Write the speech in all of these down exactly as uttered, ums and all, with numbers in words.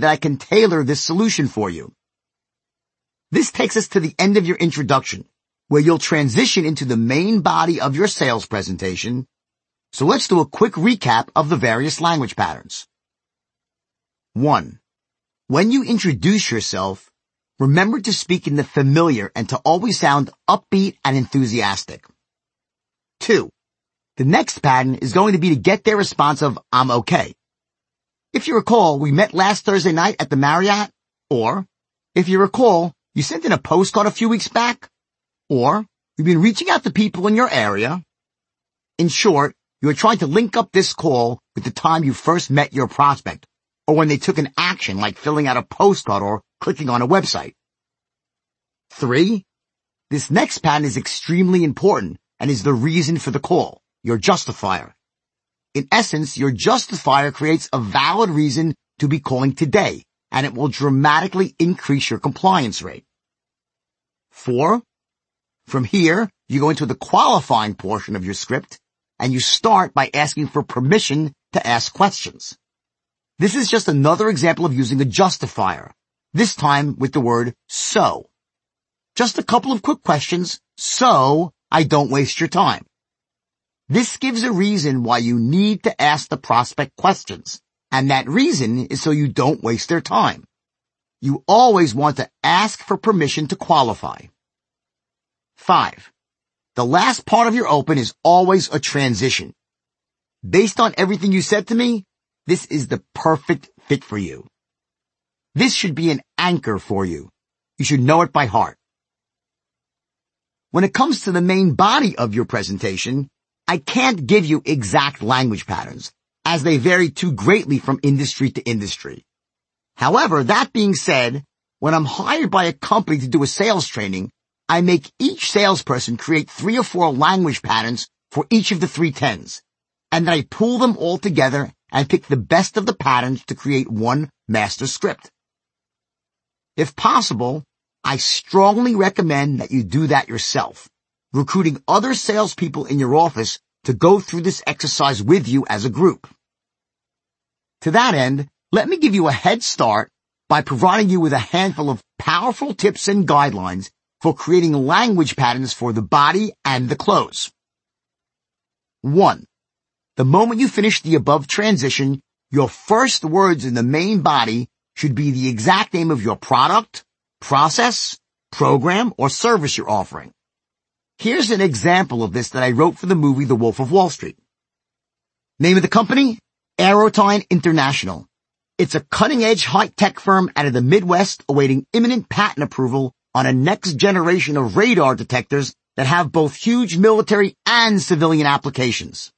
that I can tailor this solution for you. This takes us to the end of your introduction, where you'll transition into the main body of your sales presentation. So let's do a quick recap of the various language patterns. One. When you introduce yourself, remember to speak in the familiar and to always sound upbeat and enthusiastic. Two. The next pattern is going to be to get their response of, "I'm okay." If you recall, we met last Thursday night at the Marriott. Or, if you recall, you sent in a postcard a few weeks back. Or, you've been reaching out to people in your area. In short, you are trying to link up this call with the time you first met your prospect, or when they took an action like filling out a postcard or clicking on a website. Three. This next pattern is extremely important and is the reason for the call, your justifier. In essence, your justifier creates a valid reason to be calling today, and it will dramatically increase your compliance rate. Four. From here, you go into the qualifying portion of your script, and you start by asking for permission to ask questions. This is just another example of using a justifier, this time with the word so. Just a couple of quick questions, so I don't waste your time. This gives a reason why you need to ask the prospect questions, and that reason is so you don't waste their time. You always want to ask for permission to qualify. Five. The last part of your open is always a transition. Based on everything you said to me, this is the perfect fit for you. This should be an anchor for you. You should know it by heart. When it comes to the main body of your presentation, I can't give you exact language patterns, as they vary too greatly from industry to industry. However, that being said, when I'm hired by a company to do a sales training, I make each salesperson create three or four language patterns for each of the three tens, and then I pull them all together and pick the best of the patterns to create one master script. If possible, I strongly recommend that you do that yourself, recruiting other salespeople in your office to go through this exercise with you as a group. To that end, let me give you a head start by providing you with a handful of powerful tips and guidelines for creating language patterns for the body and the close. One. The moment you finish the above transition, your first words in the main body should be the exact name of your product, process, program, or service you're offering. Here's an example of this that I wrote for the movie The Wolf of Wall Street. Name of the company? Aerotine International. It's a cutting-edge high-tech firm out of the Midwest awaiting imminent patent approval on a next generation of radar detectors that have both huge military and civilian applications.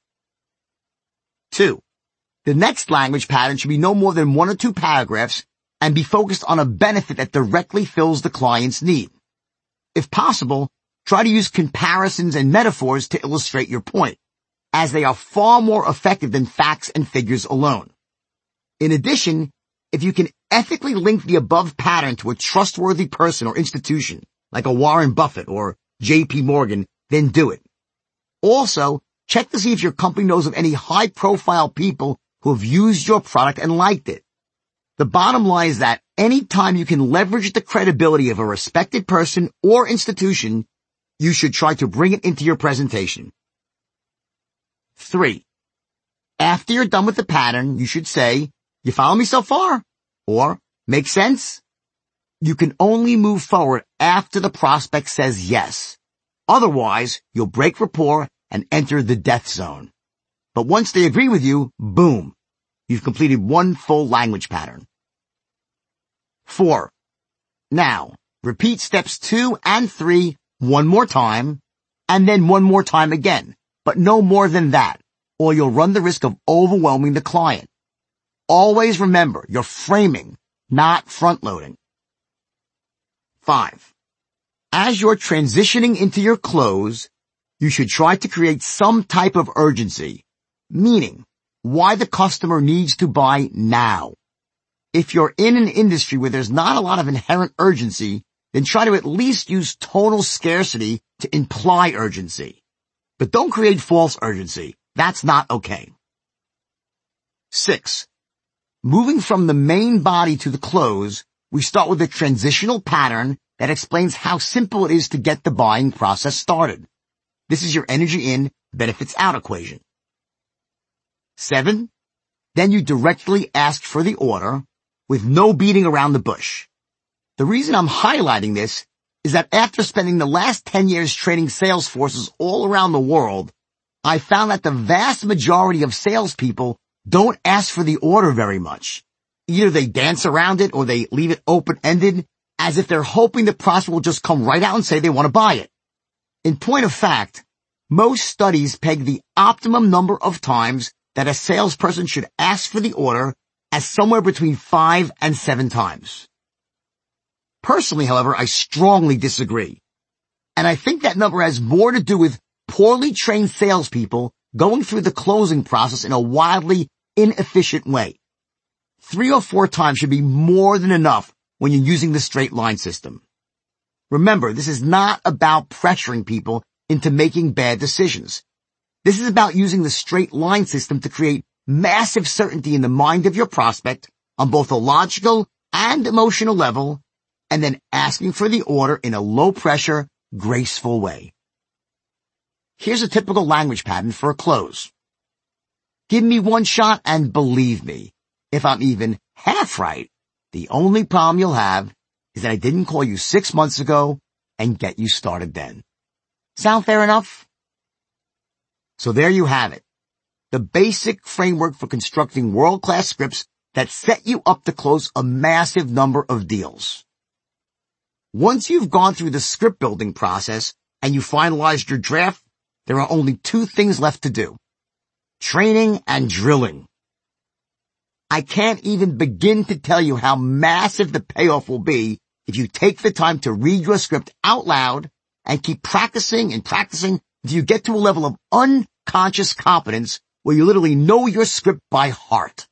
Two. The next language pattern should be no more than one or two paragraphs and be focused on a benefit that directly fills the client's need. If possible, try to use comparisons and metaphors to illustrate your point, as they are far more effective than facts and figures alone. In addition, if you can ethically link the above pattern to a trustworthy person or institution, like a Warren Buffett or J P Morgan, then do it. Also, check to see if your company knows of any high-profile people who have used your product and liked it. The bottom line is that any time you can leverage the credibility of a respected person or institution, you should try to bring it into your presentation. Three. After you're done with the pattern, you should say, "You follow me so far?" Or, "Make sense?" You can only move forward after the prospect says yes. Otherwise, you'll break rapport and enter the death zone. But once they agree with you, boom, you've completed one full language pattern. Four. Now, repeat steps two and three one more time, and then one more time again, but no more than that, or you'll run the risk of overwhelming the client. Always remember, you're framing, not front-loading. Five. As you're transitioning into your close, you should try to create some type of urgency, meaning why the customer needs to buy now. If you're in an industry where there's not a lot of inherent urgency, then try to at least use total scarcity to imply urgency. But don't create false urgency. That's not okay. Six. Moving from the main body to the close, we start with a transitional pattern that explains how simple it is to get the buying process started. This is your energy in, benefits out equation. Seven, then you directly ask for the order with no beating around the bush. The reason I'm highlighting this is that after spending the last ten years training sales forces all around the world, I found that the vast majority of salespeople don't ask for the order very much. Either they dance around it or they leave it open-ended as if they're hoping the prospect will just come right out and say they want to buy it. In point of fact, most studies peg the optimum number of times that a salesperson should ask for the order as somewhere between five and seven times. Personally, however, I strongly disagree. And I think that number has more to do with poorly trained salespeople going through the closing process in a wildly inefficient way. Three or four times should be more than enough when you're using the straight line system. Remember, this is not about pressuring people into making bad decisions. This is about using the straight line system to create massive certainty in the mind of your prospect on both a logical and emotional level, and then asking for the order in a low-pressure, graceful way. Here's a typical language pattern for a close. Give me one shot and believe me, if I'm even half right, the only problem you'll have is that I didn't call you six months ago and get you started then. Sound fair enough? So there you have it. The basic framework for constructing world-class scripts that set you up to close a massive number of deals. Once you've gone through the script building process and you finalized your draft, there are only two things left to do: training and drilling. I can't even begin to tell you how massive the payoff will be if you take the time to read your script out loud and keep practicing and practicing until you get to a level of unconscious competence where you literally know your script by heart.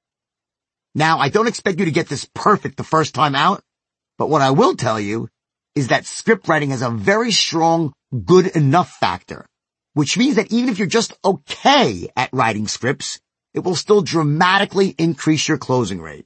Now, I don't expect you to get this perfect the first time out, but what I will tell you is that script writing has a very strong good enough factor, which means that even if you're just okay at writing scripts, it will still dramatically increase your closing rate.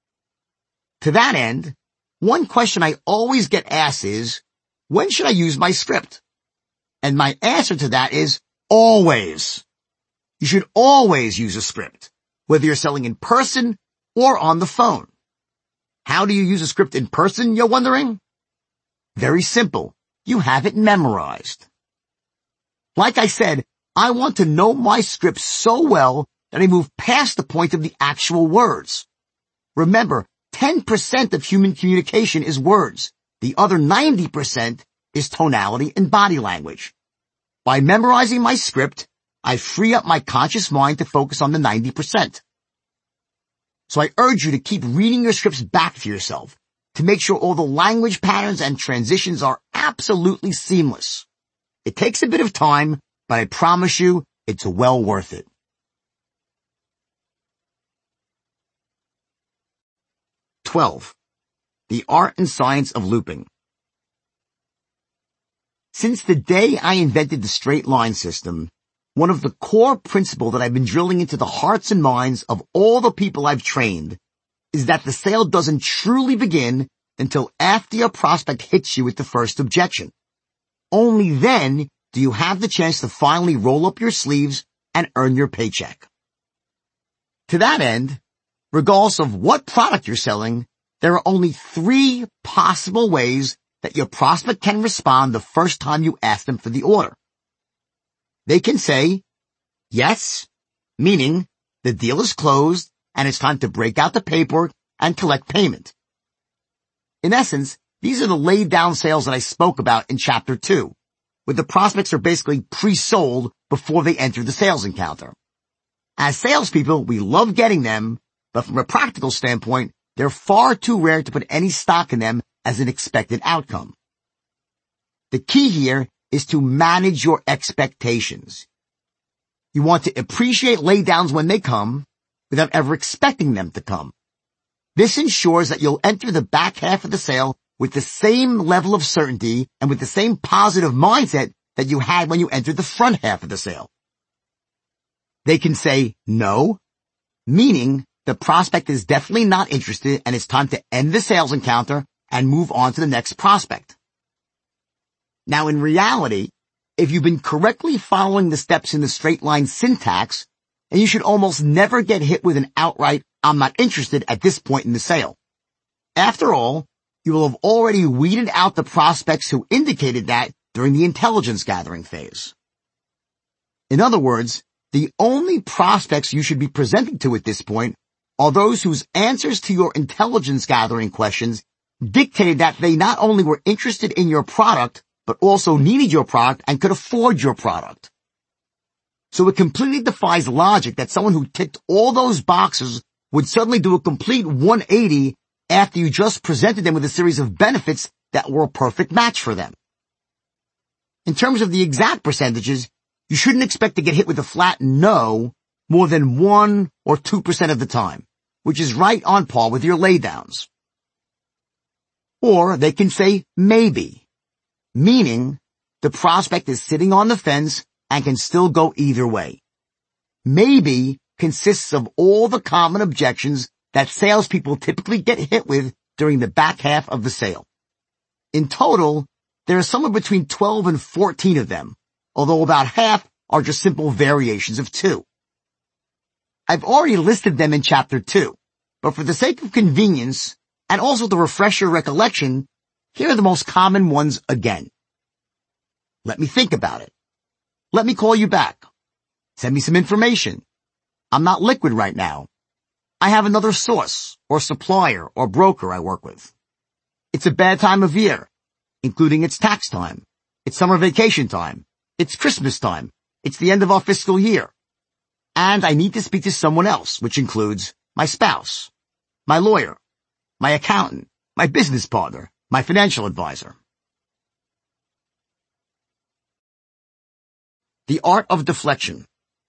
To that end, one question I always get asked is, when should I use my script? And my answer to that is always. You should always use a script, whether you're selling in person or on the phone. How do you use a script in person, you're wondering? Very simple. You have it memorized. Like I said, I want to know my script so well that I move past the point of the actual words. Remember, ten percent of human communication is words. The other ninety percent is tonality and body language. By memorizing my script, I free up my conscious mind to focus on the ninety percent. So I urge you to keep reading your scripts back to yourself to make sure all the language patterns and transitions are absolutely seamless. It takes a bit of time, but I promise you it's well worth it. twelve. The art and science of looping. Since the day I invented the straight line system, one of the core principles that I've been drilling into the hearts and minds of all the people I've trained is that the sale doesn't truly begin until after your prospect hits you with the first objection. Only then do you have the chance to finally roll up your sleeves and earn your paycheck. To that end, regardless of what product you're selling, there are only three possible ways that your prospect can respond the first time you ask them for the order. They can say, yes, meaning the deal is closed and it's time to break out the paperwork and collect payment. In essence, these are the laid down sales that I spoke about in chapter two, where the prospects are basically pre-sold before they enter the sales encounter. As salespeople, we love getting them, but from a practical standpoint, they're far too rare to put any stock in them as an expected outcome. The key here is to manage your expectations. You want to appreciate laydowns when they come without ever expecting them to come. This ensures that you'll enter the back half of the sale with the same level of certainty and with the same positive mindset that you had when you entered the front half of the sale. They can say no, meaning the prospect is definitely not interested and it's time to end the sales encounter and move on to the next prospect. Now, in reality, if you've been correctly following the steps in the straight line syntax, and you should almost never get hit with an outright, I'm not interested at this point in the sale. After all, you will have already weeded out the prospects who indicated that during the intelligence gathering phase. In other words, the only prospects you should be presenting to at this point are those whose answers to your intelligence gathering questions dictated that they not only were interested in your product, but also needed your product and could afford your product. So it completely defies logic that someone who ticked all those boxes would suddenly do a complete one eighty after you just presented them with a series of benefits that were a perfect match for them. In terms of the exact percentages, you shouldn't expect to get hit with a flat no more than one or two percent of the time, which is right on par with your laydowns. Or they can say maybe, meaning the prospect is sitting on the fence and can still go either way. Maybe consists of all the common objections that salespeople typically get hit with during the back half of the sale. In total, there are somewhere between twelve and fourteen of them, although about half are just simple variations of two. I've already listed them in chapter two, but for the sake of convenience and also to refresh your recollection, here are the most common ones again. Let me think about it. Let me call you back. Send me some information. I'm not liquid right now. I have another source or supplier or broker I work with. It's a bad time of year, including it's tax time. It's summer vacation time. It's Christmas time. It's the end of our fiscal year. And I need to speak to someone else, which includes my spouse, my lawyer, my accountant, my business partner, my financial advisor. The art of deflection.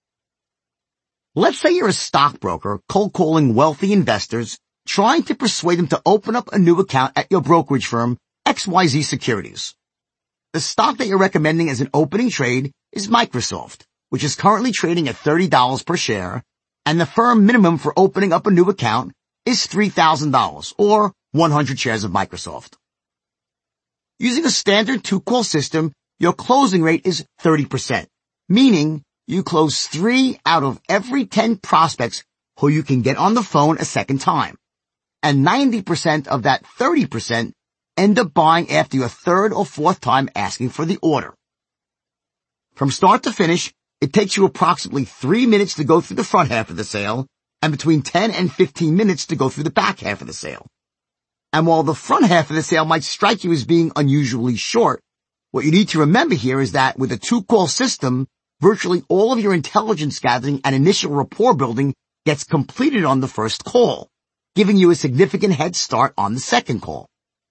Let's say you're a stockbroker cold calling wealthy investors trying to persuade them to open up a new account at your brokerage firm, X Y Z Securities. The stock that you're recommending as an opening trade is Microsoft, which is currently trading at thirty dollars per share, and the firm minimum for opening up a new account is three thousand dollars, or one hundred shares of Microsoft. Using a standard two-call system, your closing rate is thirty percent, meaning you close three out of every ten prospects who you can get on the phone a second time. And ninety percent of that thirty percent end up buying after your third or fourth time asking for the order. From start to finish, it takes you approximately three minutes to go through the front half of the sale and between ten and fifteen minutes to go through the back half of the sale. And while the front half of the sale might strike you as being unusually short, what you need to remember here is that with a two-call system, virtually all of your intelligence gathering and initial rapport building gets completed on the first call, giving you a significant head start on the second call.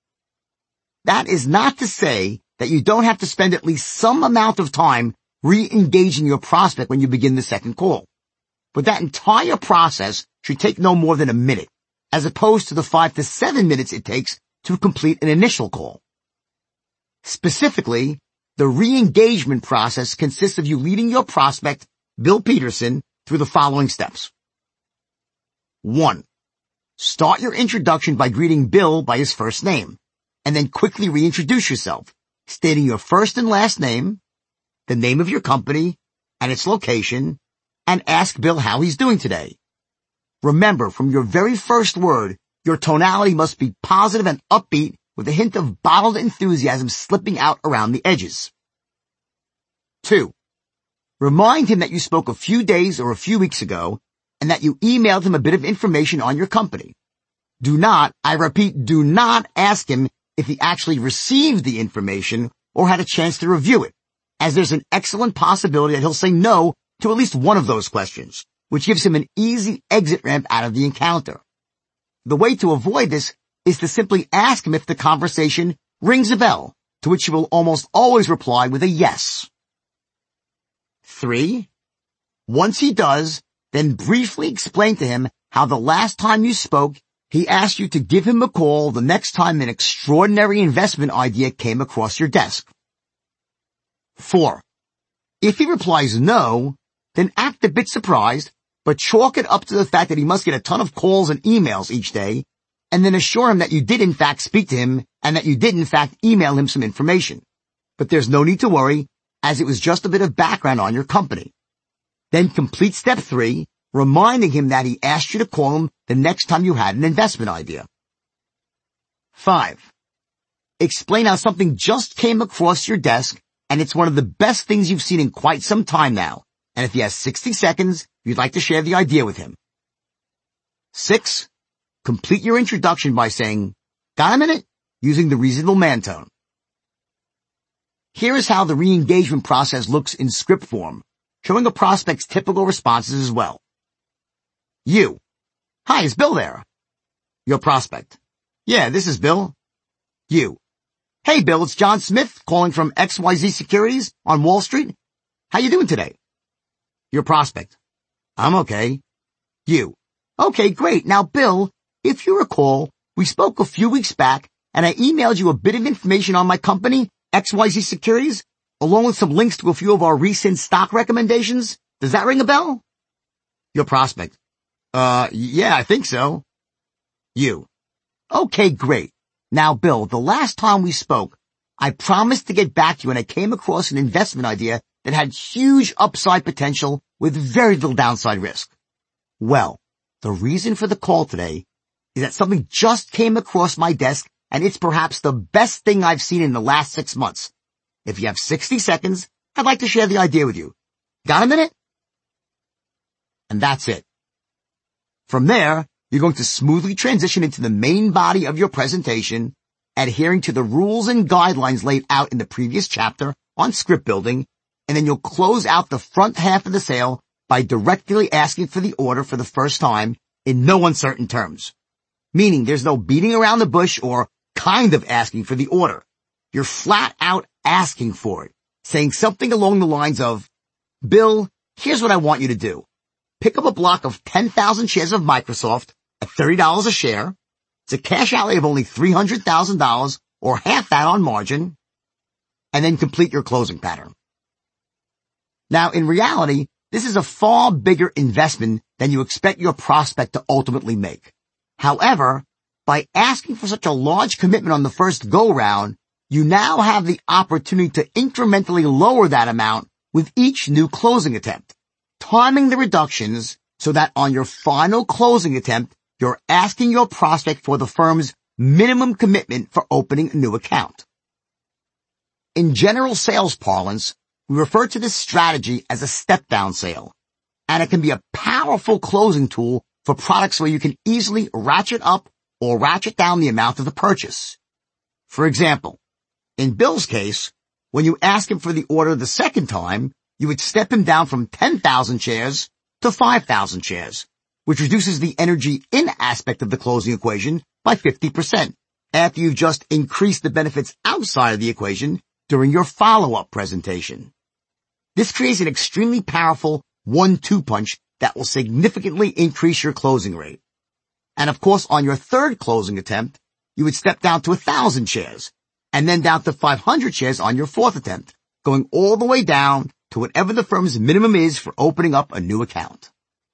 That is not to say that you don't have to spend at least some amount of time re-engaging your prospect when you begin the second call. But that entire process should take no more than a minute, as opposed to the five to seven minutes it takes to complete an initial call. Specifically, the re-engagement process consists of you leading your prospect, Bill Peterson, through the following steps. One, start your introduction by greeting Bill by his first name, and then quickly reintroduce yourself, stating your first and last name, the name of your company, and its location, and ask Bill how he's doing today. Remember, from your very first word, your tonality must be positive and upbeat with a hint of bottled enthusiasm slipping out around the edges. Two, remind him that you spoke a few days or a few weeks ago and that you emailed him a bit of information on your company. Do not, I repeat, do not ask him if he actually received the information or had a chance to review it, as there's an excellent possibility that he'll say no to at least one of those questions, which gives him an easy exit ramp out of the encounter. The way to avoid this is to simply ask him if the conversation rings a bell, to which he will almost always reply with a yes. Three, once he does, then briefly explain to him how the last time you spoke, he asked you to give him a call the next time an extraordinary investment idea came across your desk. Four, if he replies no, then act a bit surprised but chalk it up to the fact that he must get a ton of calls and emails each day, and then assure him that you did in fact speak to him and that you did in fact email him some information. But there's no need to worry, as it was just a bit of background on your company. Then complete step three, reminding him that he asked you to call him the next time you had an investment idea. Five. Explain how something just came across your desk and it's one of the best things you've seen in quite some time now. And if he has sixty seconds, you'd like to share the idea with him. Six. Complete your introduction by saying, "Got a minute?" using the reasonable man tone. Here is how the re-engagement process looks in script form, showing a prospect's typical responses as well. You. "Hi, is Bill there?" Your prospect. "Yeah, this is Bill." You. "Hey Bill, it's John Smith calling from X Y Z Securities on Wall Street. How you doing today?" Your prospect. "I'm okay." You. "Okay, great. Now Bill, if you recall, we spoke a few weeks back and I emailed you a bit of information on my company, X Y Z Securities, along with some links to a few of our recent stock recommendations. Does that ring a bell?" Your prospect. Uh, yeah, I think so." You. "Okay, great. Now, Bill, the last time we spoke, I promised to get back to you and I came across an investment idea that had huge upside potential with very little downside risk. Well, the reason for the call today is that something just came across my desk and it's perhaps the best thing I've seen in the last six months. If you have sixty seconds, I'd like to share the idea with you. Got a minute? And that's it. From there, you're going to smoothly transition into the main body of your presentation, adhering to the rules and guidelines laid out in the previous chapter on script building, and then you'll close out the front half of the sale by directly asking for the order for the first time in no uncertain terms. Meaning there's no beating around the bush or kind of asking for the order. You're flat out asking for it, saying something along the lines of, "Bill, here's what I want you to do. Pick up a block of ten thousand shares of Microsoft at thirty dollars a share. It's a cash outlay of only three hundred thousand dollars or half that on margin, and then complete your closing pattern." Now, in reality, this is a far bigger investment than you expect your prospect to ultimately make. However, by asking for such a large commitment on the first go-round, you now have the opportunity to incrementally lower that amount with each new closing attempt, timing the reductions so that on your final closing attempt, you're asking your prospect for the firm's minimum commitment for opening a new account. In general sales parlance, we refer to this strategy as a step-down sale, and it can be a powerful closing tool for products where you can easily ratchet up or ratchet down the amount of the purchase. For example, in Bill's case, when you ask him for the order the second time, you would step him down from ten thousand shares to five thousand shares, which reduces the energy in aspect of the closing equation by fifty percent, after you've just increased the benefits outside of the equation during your follow-up presentation. This creates an extremely powerful one two punch that will significantly increase your closing rate. And of course, on your third closing attempt, you would step down to one thousand shares, and then down to five hundred shares on your fourth attempt, going all the way down to whatever the firm's minimum is for opening up a new account.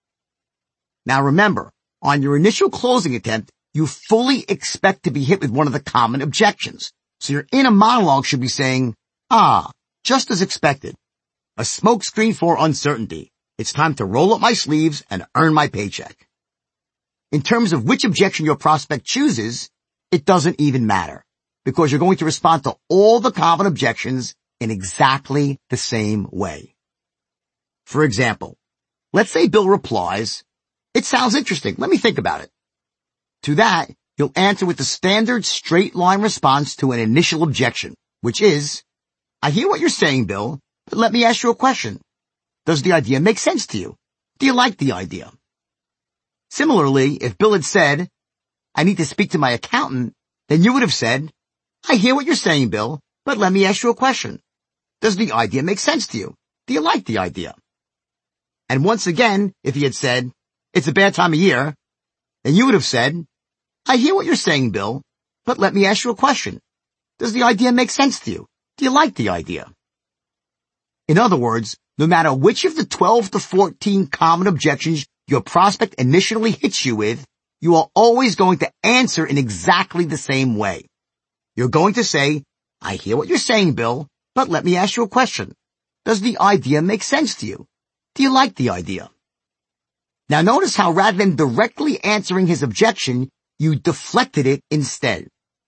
Now remember, on your initial closing attempt, you fully expect to be hit with one of the common objections. So your inner monologue should be saying, "Ah, just as expected. A smokescreen for uncertainty. It's time to roll up my sleeves and earn my paycheck." In terms of which objection your prospect chooses, it doesn't even matter, because you're going to respond to all the common objections in exactly the same way. For example, let's say Bill replies, "It sounds interesting. Let me think about it." To that, you'll answer with the standard straight line response to an initial objection, which is, "I hear what you're saying, Bill, but let me ask you a question. Does the idea make sense to you? Do you like the idea?" Similarly, if Bill had said, "I need to speak to my accountant," then you would have said, "I hear what you're saying, Bill, but let me ask you a question. Does the idea make sense to you? Do you like the idea?" And once again, if he had said, "It's a bad time of year," then you would have said, "I hear what you're saying, Bill, but let me ask you a question. Does the idea make sense to you? Do you like the idea?" In other words, no matter which of the twelve to fourteen common objections your prospect initially hits you with, you are always going to answer in exactly the same way. You're going to say, I hear what you're saying, Bill, but let me ask you a question. Does the idea make sense to you? Do you like the idea? Now notice how rather than directly answering his objection, you deflected it instead.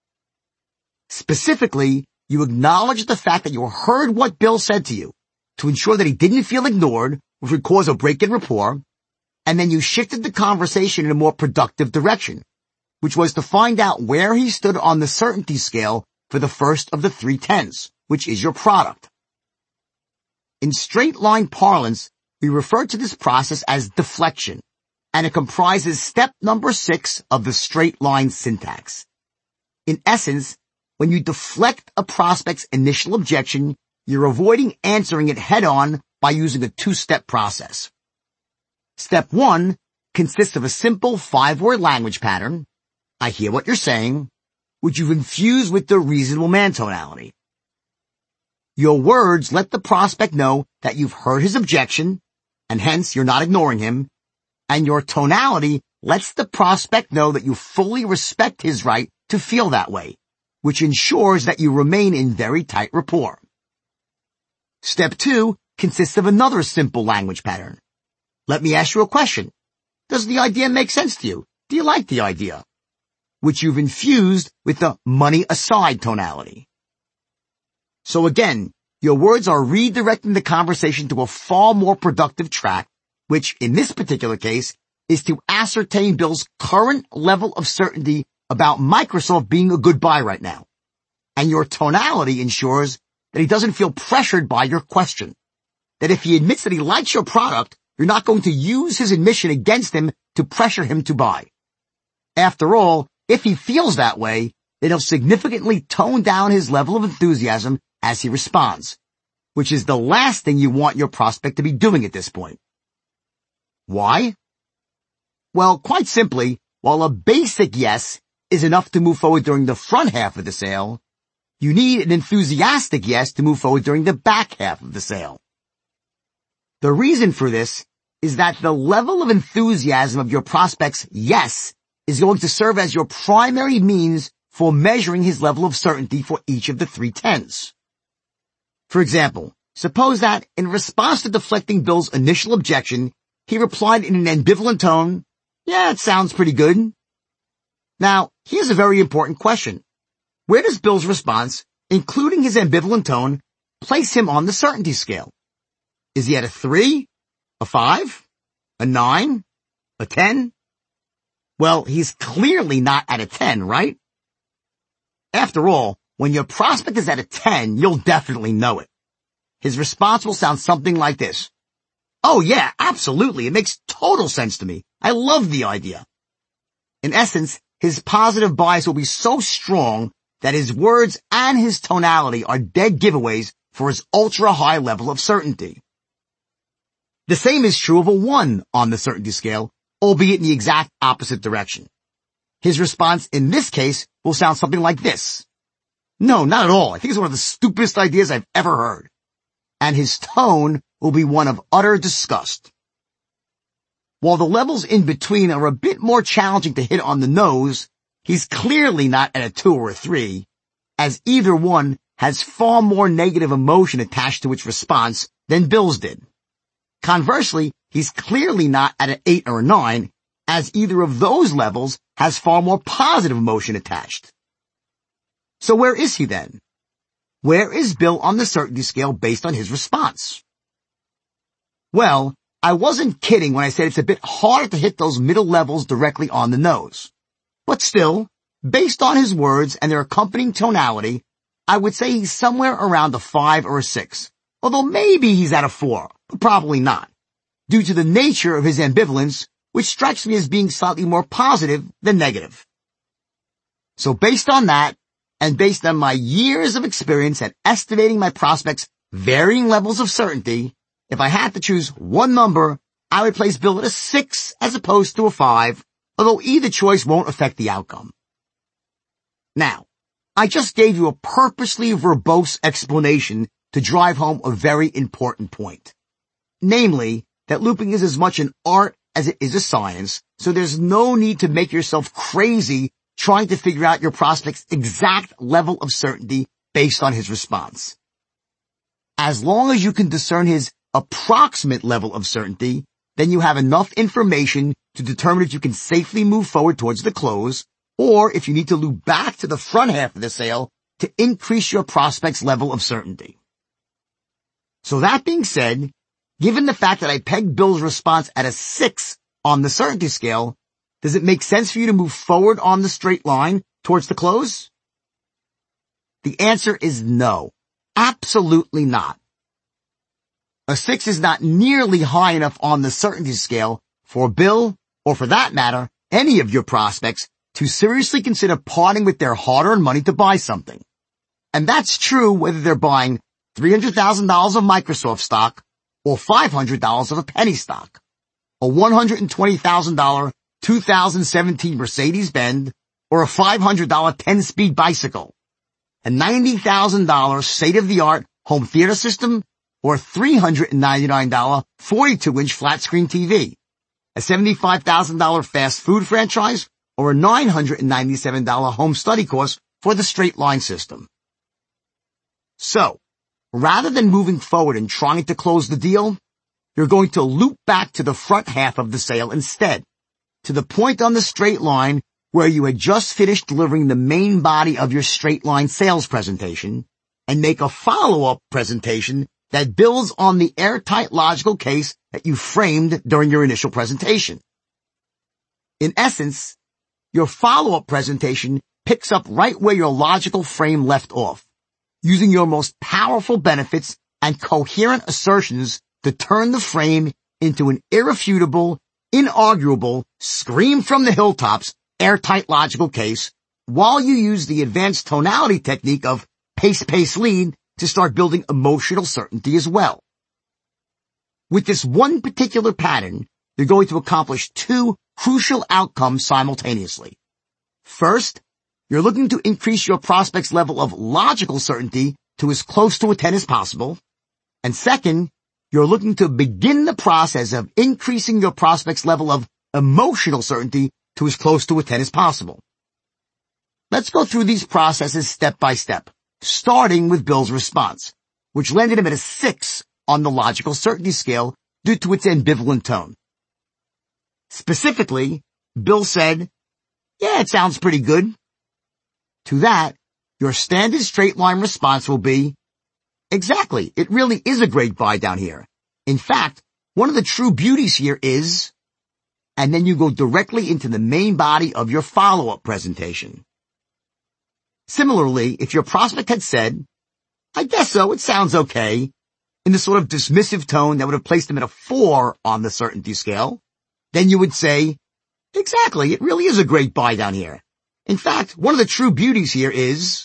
Specifically, you acknowledged the fact that you heard what Bill said to you to ensure that he didn't feel ignored, which would cause a break in rapport, and then you shifted the conversation in a more productive direction, which was to find out where he stood on the certainty scale for the first of the three tens, which is your product. In straight line parlance, we refer to this process as deflection, and it comprises step number six of the straight line syntax. In essence, when you deflect a prospect's initial objection, you're avoiding answering it head-on by using a two-step process. Step one consists of a simple five-word language pattern, I hear what you're saying, which you've infused with the reasonable man tonality. Your words let the prospect know that you've heard his objection, and hence you're not ignoring him, and your tonality lets the prospect know that you fully respect his right to feel that way, which ensures that you remain in very tight rapport. Step two consists of another simple language pattern. Let me ask you a question. Does the idea make sense to you? Do you like the idea? Which you've infused with the money aside tonality. So again, your words are redirecting the conversation to a far more productive track, which in this particular case is to ascertain Bill's current level of certainty about Microsoft being a good buy right now. And your tonality ensures that he doesn't feel pressured by your question. That if he admits that he likes your product, you're not going to use his admission against him to pressure him to buy. After all, if he feels that way, then he'll significantly tone down his level of enthusiasm as he responds, which is the last thing you want your prospect to be doing at this point. Why? Well, quite simply, while a basic yes is enough to move forward during the front half of the sale, you need an enthusiastic yes to move forward during the back half of the sale. The reason for this is that the level of enthusiasm of your prospect's yes is going to serve as your primary means for measuring his level of certainty for each of the three tens. For example, suppose that in response to deflecting Bill's initial objection, he replied in an ambivalent tone, yeah, it sounds pretty good. Now, here's a very important question. Where does Bill's response, including his ambivalent tone, place him on the certainty scale? Is he at a three, a five, a nine, a ten? Well, he's clearly not at a ten, right? After all, when your prospect is at a ten, you'll definitely know it. His response will sound something like this. Oh yeah, absolutely. It makes total sense to me. I love the idea. In essence, his positive bias will be so strong that his words and his tonality are dead giveaways for his ultra-high level of certainty. The same is true of a one on the certainty scale, albeit in the exact opposite direction. His response in this case will sound something like this. No, not at all. I think it's one of the stupidest ideas I've ever heard. And his tone will be one of utter disgust. While the levels in between are a bit more challenging to hit on the nose, he's clearly not at a two or a three, as either one has far more negative emotion attached to its response than Bill's did. Conversely, he's clearly not at an eight or a nine, as either of those levels has far more positive emotion attached. So where is he then? Where is Bill on the certainty scale based on his response? Well, I wasn't kidding when I said it's a bit harder to hit those middle levels directly on the nose. But still, based on his words and their accompanying tonality, I would say he's somewhere around a five or a six, although maybe he's at a four, but probably not, due to the nature of his ambivalence, which strikes me as being slightly more positive than negative. So based on that, and based on my years of experience at estimating my prospects' varying levels of certainty, if I had to choose one number, I would place Bill at a six as opposed to a five, although either choice won't affect the outcome. Now, I just gave you a purposely verbose explanation to drive home a very important point. Namely, that looping is as much an art as it is a science, so there's no need to make yourself crazy trying to figure out your prospect's exact level of certainty based on his response. As long as you can discern his approximate level of certainty, then you have enough information to determine if you can safely move forward towards the close, or if you need to loop back to the front half of the sale to increase your prospect's level of certainty. So that being said, given the fact that I pegged Bill's response at a six on the certainty scale, does it make sense for you to move forward on the straight line towards the close? The answer is no. Absolutely not. A six is not nearly high enough on the certainty scale for Bill, or for that matter, any of your prospects, to seriously consider parting with their hard-earned money to buy something. And that's true whether they're buying three hundred thousand dollars of Microsoft stock or five hundred dollars of a penny stock, a one hundred twenty thousand dollars two thousand seventeen Mercedes-Benz, or a five hundred dollars ten-speed bicycle, a ninety thousand dollars state-of-the-art home theater system, or a three hundred ninety-nine dollars forty-two inch flat-screen T V, a seventy-five thousand dollars fast food franchise, or a nine hundred ninety-seven dollars home study course for the straight line system. So, rather than moving forward and trying to close the deal, you're going to loop back to the front half of the sale instead, to the point on the straight line where you had just finished delivering the main body of your straight line sales presentation, and make a follow-up presentation that builds on the airtight logical case that you framed during your initial presentation. In essence, your follow-up presentation picks up right where your logical frame left off, using your most powerful benefits and coherent assertions to turn the frame into an irrefutable, inarguable, scream from the hilltops, airtight logical case, while you use the advanced tonality technique of pace, pace, lead to start building emotional certainty as well. With this one particular pattern, you're going to accomplish two crucial outcomes simultaneously. First, you're looking to increase your prospect's level of logical certainty to as close to a ten as possible. And second, you're looking to begin the process of increasing your prospect's level of emotional certainty to as close to a ten as possible. Let's go through these processes step by step, starting with Bill's response, which landed him at a six on the logical certainty scale due to its ambivalent tone. Specifically, Bill said, "Yeah, it sounds pretty good." To that, your standard straight line response will be, "Exactly, it really is a great buy down here. In fact, one of the true beauties here is," and then you go directly into the main body of your follow-up presentation. Similarly, if your prospect had said, "I guess so, it sounds okay," in the sort of dismissive tone that would have placed him at a four on the certainty scale, then you would say, "Exactly, it really is a great buy down here. In fact, one of the true beauties here is,"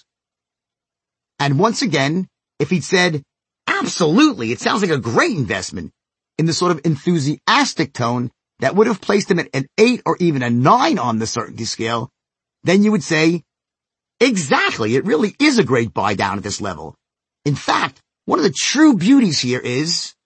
and once again, if he'd said, "Absolutely, it sounds like a great investment," in the sort of enthusiastic tone that would have placed him at an eight or even a nine on the certainty scale, then you would say, "Exactly, it really is a great buy down at this level. In fact, one of the true beauties here is,"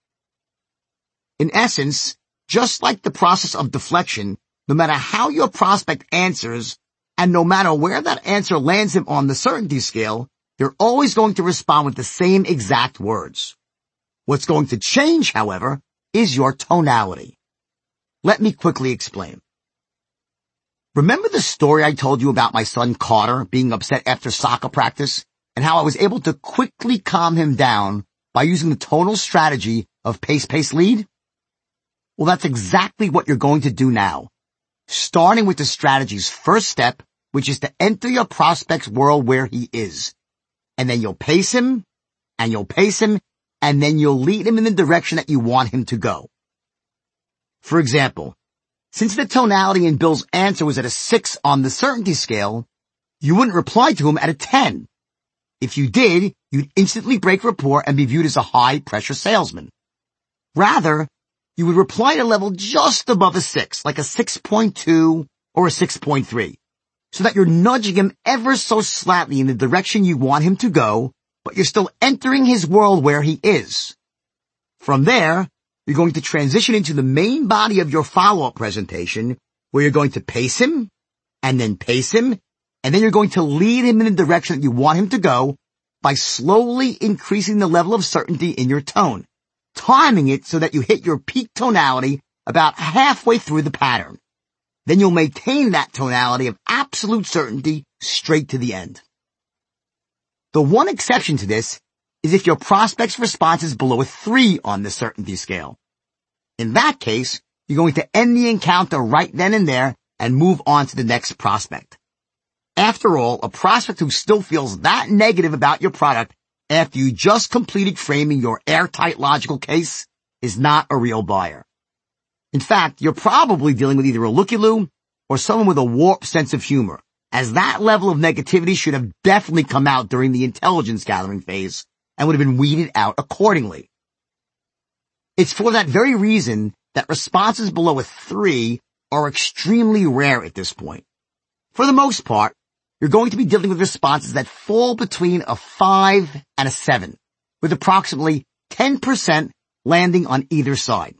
in essence, just like the process of deflection, no matter how your prospect answers, and no matter where that answer lands him on the certainty scale, you're always going to respond with the same exact words. What's going to change, however, is your tonality. Let me quickly explain. Remember the story I told you about my son Carter being upset after soccer practice, and how I was able to quickly calm him down by using the tonal strategy of pace, pace, lead? Well, that's exactly what you're going to do now, starting with the strategy's first step, which is to enter your prospect's world where he is. And then you'll pace him, and you'll pace him, and then you'll lead him in the direction that you want him to go. For example, since the tonality in Bill's answer was at a six on the certainty scale, you wouldn't reply to him at a ten. If you did, you'd instantly break rapport and be viewed as a high-pressure salesman. Rather, you would reply at a level just above a six, like a six point two or a six point three, so that you're nudging him ever so slightly in the direction you want him to go, but you're still entering his world where he is. From there, you're going to transition into the main body of your follow-up presentation, where you're going to pace him, and then pace him, and then you're going to lead him in the direction that you want him to go by slowly increasing the level of certainty in your tone, timing it so that you hit your peak tonality about halfway through the pattern. Then you'll maintain that tonality of absolute certainty straight to the end. The one exception to this is if your prospect's response is below a three on the certainty scale. In that case, you're going to end the encounter right then and there and move on to the next prospect. After all, a prospect who still feels that negative about your product after you just completed framing your airtight logical case is not a real buyer. In fact, you're probably dealing with either a looky-loo or someone with a warped sense of humor, as that level of negativity should have definitely come out during the intelligence gathering phase and would have been weeded out accordingly. It's for that very reason that responses below a three are extremely rare at this point. For the most part, you're going to be dealing with responses that fall between a five and a seven, with approximately ten percent landing on either side.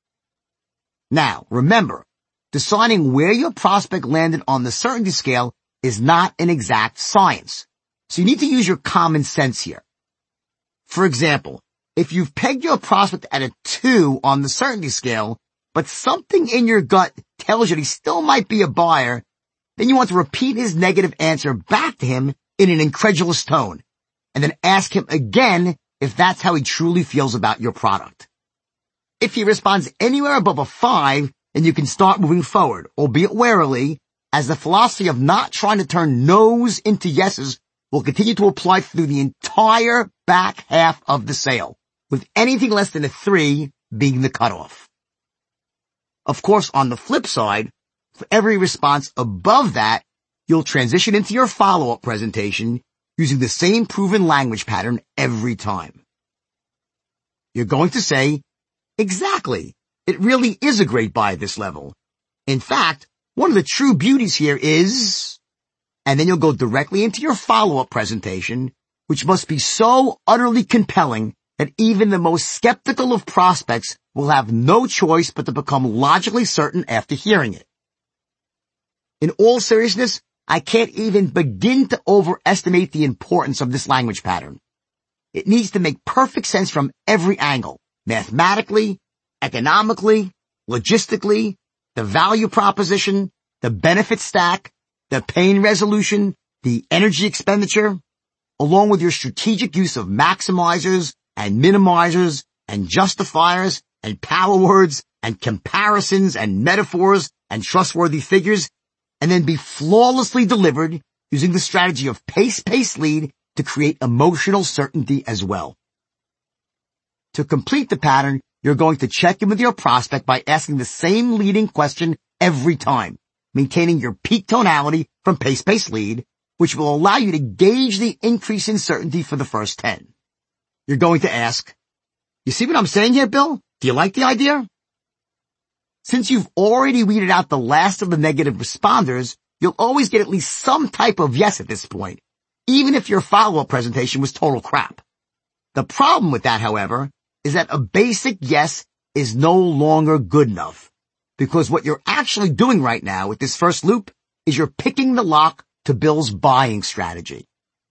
Now, remember, deciding where your prospect landed on the certainty scale is not an exact science, so you need to use your common sense here. For example, if you've pegged your prospect at a two on the certainty scale, but something in your gut tells you that he still might be a buyer, then you want to repeat his negative answer back to him in an incredulous tone, and then ask him again if that's how he truly feels about your product. If he responds anywhere above a five, then you can start moving forward, albeit warily, as the philosophy of not trying to turn no's into yeses will continue to apply through the entire back half of the sale, with anything less than a three being the cutoff. Of course, on the flip side, for every response above that, you'll transition into your follow-up presentation using the same proven language pattern every time. You're going to say, exactly. It really is a great buy at this level. In fact, one of the true beauties here is, and then you'll go directly into your follow-up presentation, which must be so utterly compelling that even the most skeptical of prospects will have no choice but to become logically certain after hearing it. In all seriousness, I can't even begin to overestimate the importance of this language pattern. It needs to make perfect sense from every angle. Mathematically, economically, logistically, the value proposition, the benefit stack, the pain resolution, the energy expenditure, along with your strategic use of maximizers and minimizers and justifiers and power words and comparisons and metaphors and trustworthy figures, and then be flawlessly delivered using the strategy of pace, pace, lead to create emotional certainty as well. To complete the pattern, you're going to check in with your prospect by asking the same leading question every time, maintaining your peak tonality from pace, pace, lead, which will allow you to gauge the increase in certainty for the first ten. You're going to ask, you see what I'm saying here, Bill? Do you like the idea? Since you've already weeded out the last of the negative responders, you'll always get at least some type of yes at this point, even if your follow-up presentation was total crap. The problem with that, however, is that a basic yes is no longer good enough, because what you're actually doing right now with this first loop is you're picking the lock to Bill's buying strategy.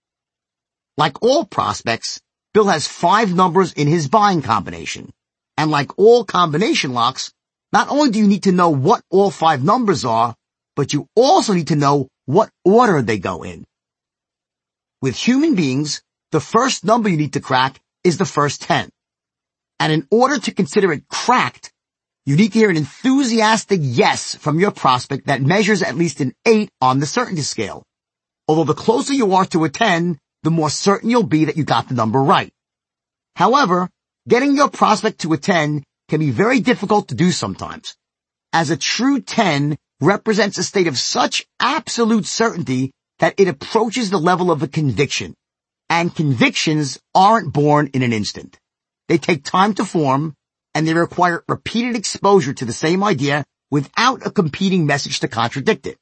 Like all prospects, Bill has five numbers in his buying combination, and like all combination locks, not only do you need to know what all five numbers are, but you also need to know what order they go in. With human beings, the first number you need to crack is the first ten. And in order to consider it cracked, you need to hear an enthusiastic yes from your prospect that measures at least an eight on the certainty scale. Although the closer you are to a ten, the more certain you'll be that you got the number right. However, getting your prospect to a ten can be very difficult to do sometimes, as a true ten represents a state of such absolute certainty that it approaches the level of a conviction. And convictions aren't born in an instant. They take time to form, and they require repeated exposure to the same idea without a competing message to contradict it.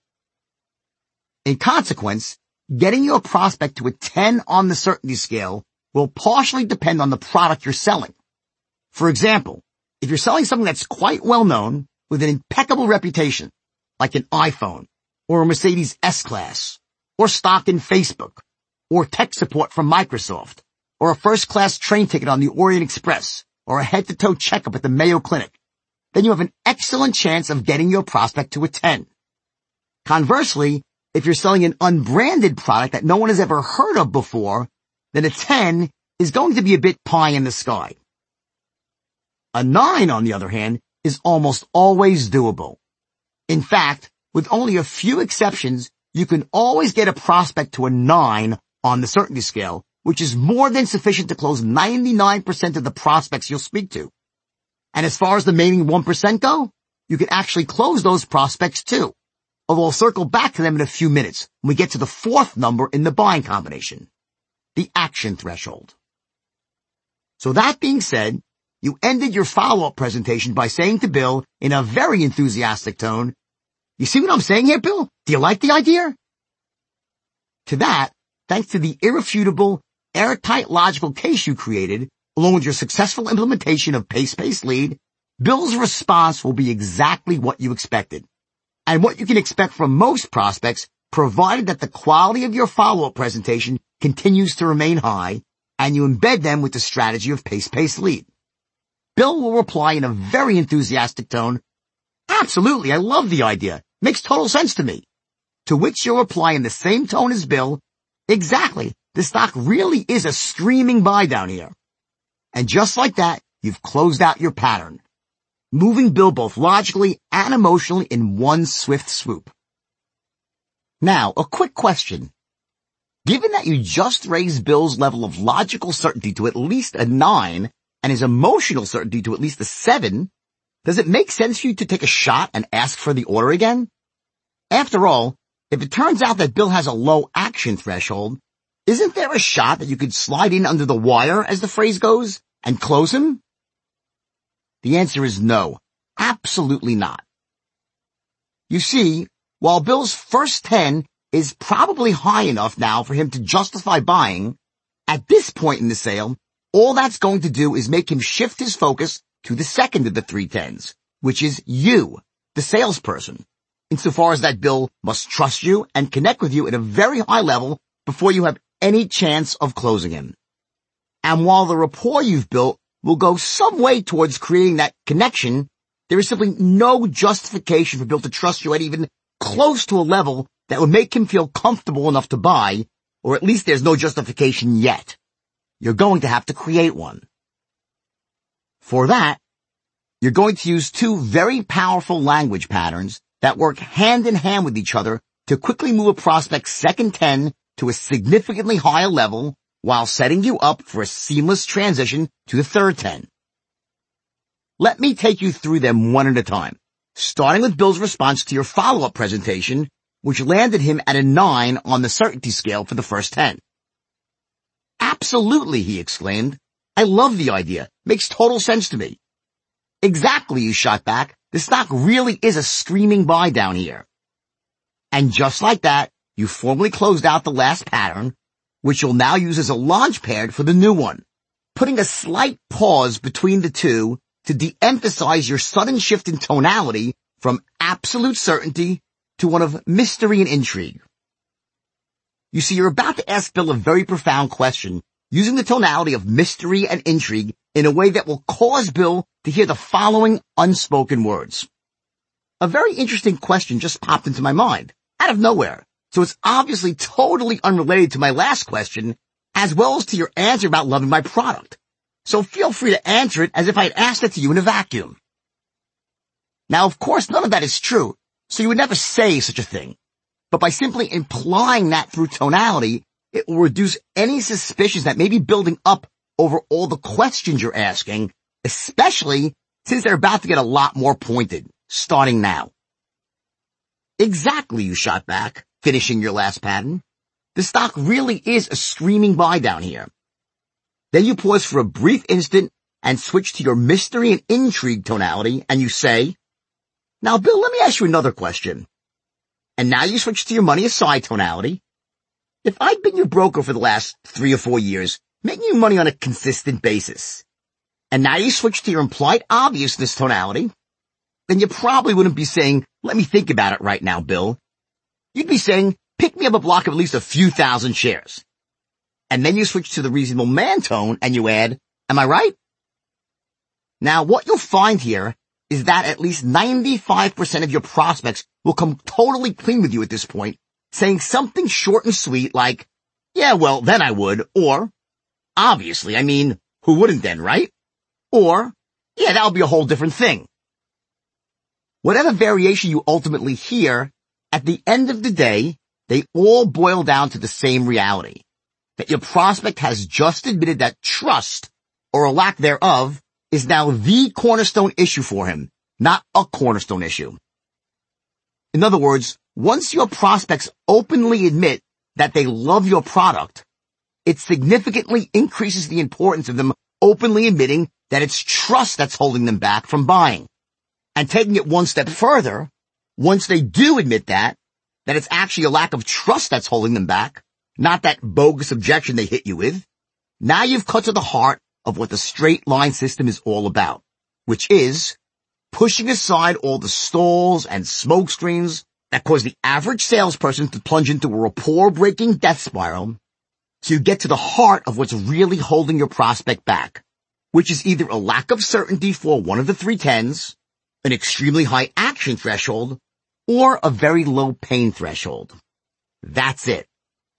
In consequence, getting your prospect to a ten on the certainty scale will partially depend on the product you're selling. For example, If you're selling something that's quite well known with an impeccable reputation, like an iPhone or a Mercedes S-Class or stock in Facebook or tech support from Microsoft or a first-class train ticket on the Orient Express or a head-to-toe checkup at the Mayo Clinic, then you have an excellent chance of getting your prospect to a ten. Conversely, if you're selling an unbranded product that no one has ever heard of before, then a ten is going to be a bit pie in the sky. A nine, on the other hand, is almost always doable. In fact, with only a few exceptions, you can always get a prospect to a nine on the certainty scale, which is more than sufficient to close ninety-nine percent of the prospects you'll speak to. And as far as the remaining one percent go, you can actually close those prospects too. Although I'll circle back to them in a few minutes when we get to the fourth number in the buying combination, the action threshold. So that being said, you ended your follow-up presentation by saying to Bill in a very enthusiastic tone, "You see what I'm saying here, Bill? Do you like the idea?" To that, thanks to the irrefutable, airtight logical case you created, along with your successful implementation of Pace Pace Lead, Bill's response will be exactly what you expected, and what you can expect from most prospects, provided that the quality of your follow-up presentation continues to remain high, and you embed them with the strategy of Pace Pace Lead. Bill will reply in a very enthusiastic tone, "Absolutely, I love the idea. Makes total sense to me." To which you'll reply in the same tone as Bill, "Exactly, the stock really is a screaming buy down here." And just like that, you've closed out your pattern, moving Bill both logically and emotionally in one swift swoop. Now, a quick question. Given that you just raised Bill's level of logical certainty to at least a nine and his emotional certainty to at least a seven, does it make sense for you to take a shot and ask for the order again? After all, if it turns out that Bill has a low action threshold, isn't there a shot that you could slide in under the wire, as the phrase goes, and close him? The answer is no, absolutely not. You see, while Bill's first ten is probably high enough now for him to justify buying, at this point in the sale, all that's going to do is make him shift his focus to the second of the three tens, which is you, the salesperson, insofar as that Bill must trust you and connect with you at a very high level before you have any chance of closing him. And while the rapport you've built will go some way towards creating that connection, there is simply no justification for Bill to trust you at even close to a level that would make him feel comfortable enough to buy, or at least there's no justification yet. You're going to have to create one. For that, you're going to use two very powerful language patterns that work hand in hand with each other to quickly move a prospect's second ten to a significantly higher level while setting you up for a seamless transition to the third ten. Let me take you through them one at a time, starting with Bill's response to your follow-up presentation, which landed him at a nine on the certainty scale for the first ten. "Absolutely," he exclaimed. "I love the idea. Makes total sense to me." "Exactly," you shot back. "The stock really is a screaming buy down here." And just like that, you formally closed out the last pattern, which you'll now use as a launch pad for the new one, putting a slight pause between the two to de-emphasize your sudden shift in tonality from absolute certainty to one of mystery and intrigue. You see, you're about to ask Bill a very profound question, using the tonality of mystery and intrigue in a way that will cause Bill to hear the following unspoken words. A very interesting question just popped into my mind, out of nowhere, so it's obviously totally unrelated to my last question, as well as to your answer about loving my product. So feel free to answer it as if I had asked it to you in a vacuum. Now, of course, none of that is true, so you would never say such a thing. But by simply implying that through tonality, it will reduce any suspicions that may be building up over all the questions you're asking, especially since they're about to get a lot more pointed, starting now. "Exactly," you shot back, finishing your last pattern. "The stock really is a screaming buy down here." Then you pause for a brief instant and switch to your mystery and intrigue tonality, and you say, "Now, Bill, let me ask you another question." And now you switch to your money aside tonality. "If I'd been your broker for the last three or four years, making you money on a consistent basis, and now you switch to your implied obviousness tonality, then you probably wouldn't be saying, let me think about it right now, Bill. You'd be saying, pick me up a block of at least a few thousand shares. And then you switch to the reasonable man tone and you add, am I right? Now, what you'll find here is that at least ninety-five percent of your prospects will come totally clean with you at this point, saying something short and sweet like, yeah, well, then I would, or, obviously, I mean, who wouldn't then, right? Or, yeah, that'll be a whole different thing. Whatever variation you ultimately hear, at the end of the day, they all boil down to the same reality, that your prospect has just admitted that trust, or a lack thereof, is now the cornerstone issue for him, not a cornerstone issue. In other words, once your prospects openly admit that they love your product, it significantly increases the importance of them openly admitting that it's trust that's holding them back from buying. And taking it one step further, once they do admit that, that it's actually a lack of trust that's holding them back, not that bogus objection they hit you with, now you've cut to the heart of what the straight line system is all about, which is pushing aside all the stalls and smoke screens that cause the average salesperson to plunge into a rapport-breaking death spiral, so you get to the heart of what's really holding your prospect back, which is either a lack of certainty for one of the three tens, an extremely high action threshold, or a very low pain threshold. That's it.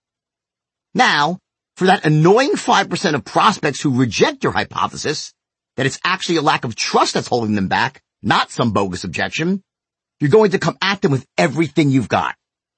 Now, for that annoying five percent of prospects who reject your hypothesis, that it's actually a lack of trust that's holding them back, not some bogus objection, you're going to come at them with everything you've got.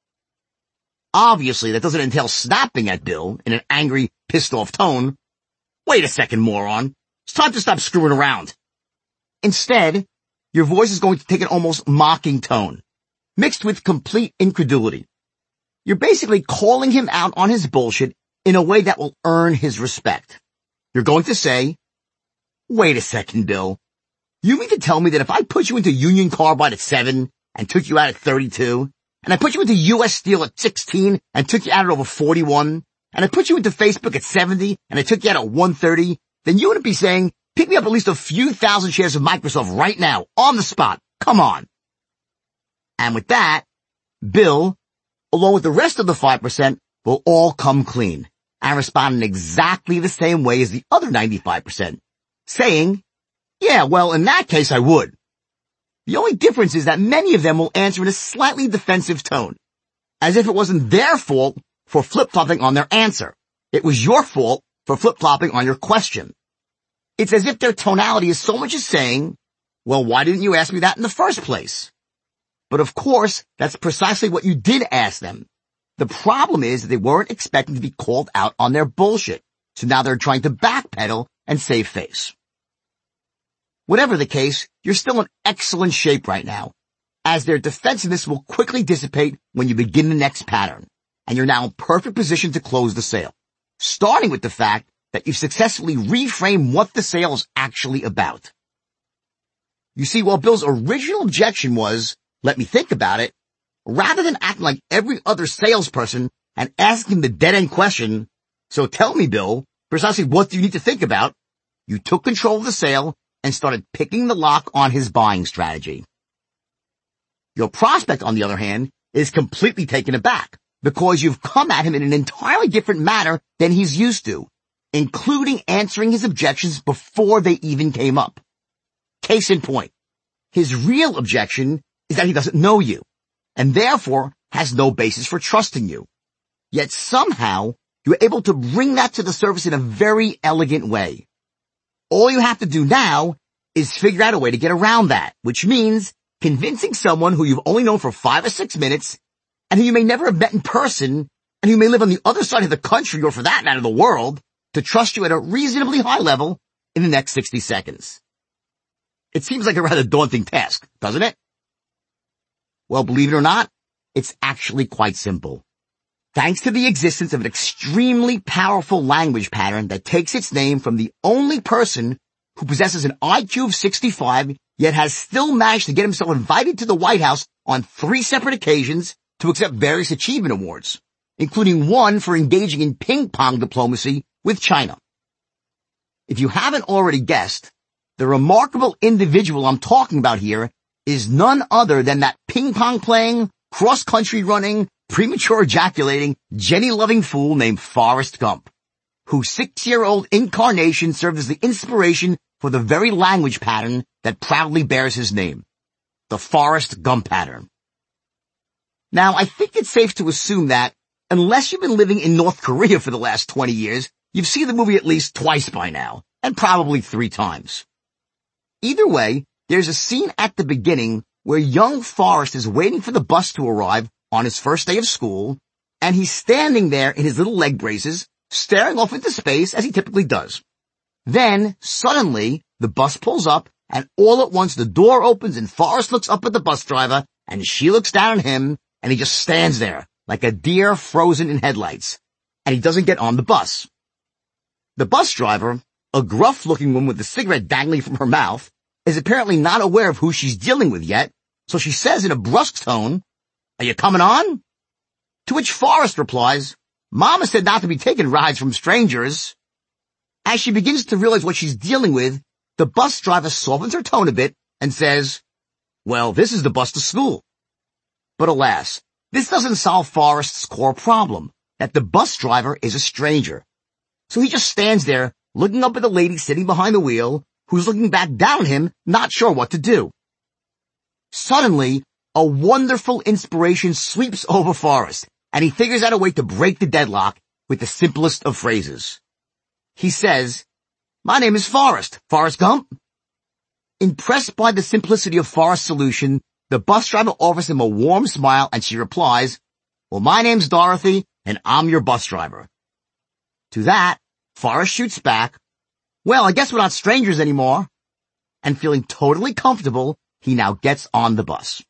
Obviously, that doesn't entail snapping at Bill in an angry, pissed-off tone. Wait a second, moron. It's time to stop screwing around. Instead, your voice is going to take an almost mocking tone, mixed with complete incredulity. You're basically calling him out on his bullshit in a way that will earn his respect. You're going to say, wait a second, Bill. You mean to tell me that if I put you into Union Carbide at seven and took you out at thirty-two, and I put you into U S Steel at sixteen and took you out at over forty-one, and I put you into Facebook at seventy and I took you out at one thirty, then you wouldn't be saying, pick me up at least a few thousand shares of Microsoft right now, on the spot. Come on. And with that, Bill, along with the rest of the five percent, will all come clean and respond in exactly the same way as the other ninety-five percent, saying, yeah, well, in that case, I would. The only difference is that many of them will answer in a slightly defensive tone, as if it wasn't their fault for flip-flopping on their answer. It was your fault for flip-flopping on your question. It's as if their tonality is so much as saying, well, why didn't you ask me that in the first place? But of course, that's precisely what you did ask them. The problem is that they weren't expecting to be called out on their bullshit, so now they're trying to backpedal and save face. Whatever the case, you're still in excellent shape right now, as their defensiveness will quickly dissipate when you begin the next pattern, and you're now in perfect position to close the sale, starting with the fact that you've successfully reframed what the sale is actually about. You see, while Bill's original objection was, let me think about it, rather than acting like every other salesperson and asking the dead-end question, so tell me, Bill, precisely what do you need to think about, you took control of the sale and started picking the lock on his buying strategy. Your prospect, on the other hand, is completely taken aback because you've come at him in an entirely different manner than he's used to, including answering his objections before they even came up. Case in point, his real objection is that he doesn't know you, and therefore has no basis for trusting you. Yet somehow, you're able to bring that to the surface in a very elegant way. All you have to do now is figure out a way to get around that, which means convincing someone who you've only known for five or six minutes, and who you may never have met in person, and who may live on the other side of the country or for that matter the world, to trust you at a reasonably high level in the next sixty seconds. It seems like a rather daunting task, doesn't it? Well, believe it or not, it's actually quite simple. Thanks to the existence of an extremely powerful language pattern that takes its name from the only person who possesses an I Q of sixty-five, yet has still managed to get himself invited to the White House on three separate occasions to accept various achievement awards, including one for engaging in ping-pong diplomacy with China. If you haven't already guessed, The remarkable individual I'm talking about here is none other than that ping-pong playing, cross-country running, premature ejaculating, Jenny-loving fool named Forrest Gump, whose six-year-old incarnation served as the inspiration for the very language pattern that proudly bears his name, the Forrest Gump pattern. Now, I think it's safe to assume that, unless you've been living in North Korea for the last twenty years, you've seen the movie at least twice by now, and probably three times. Either way, there's a scene at the beginning where young Forrest is waiting for the bus to arrive on his first day of school, and he's standing there in his little leg braces, staring off into space as he typically does. Then, suddenly, the bus pulls up, and all at once the door opens and Forrest looks up at the bus driver, and she looks down at him, and he just stands there like a deer frozen in headlights, and he doesn't get on the bus. The bus driver, a gruff-looking woman with a cigarette dangling from her mouth, is apparently not aware of who she's dealing with yet, so she says in a brusque tone, "Are you coming on?" To which Forrest replies, "Mama said not to be taking rides from strangers." As she begins to realize what she's dealing with, the bus driver softens her tone a bit and says, "Well, this is the bus to school." But alas, this doesn't solve Forrest's core problem, that the bus driver is a stranger. So he just stands there, looking up at the lady sitting behind the wheel, who's looking back down at him, not sure what to do. Suddenly, a wonderful inspiration sweeps over Forrest, and he figures out a way to break the deadlock with the simplest of phrases. He says, "My name is Forrest, Forrest Gump." Impressed by the simplicity of Forrest's solution, the bus driver offers him a warm smile and she replies, "Well, my name's Dorothy and I'm your bus driver." To that, Forrest shoots back, "Well, I guess we're not strangers anymore." And feeling totally comfortable, he now gets on the bus.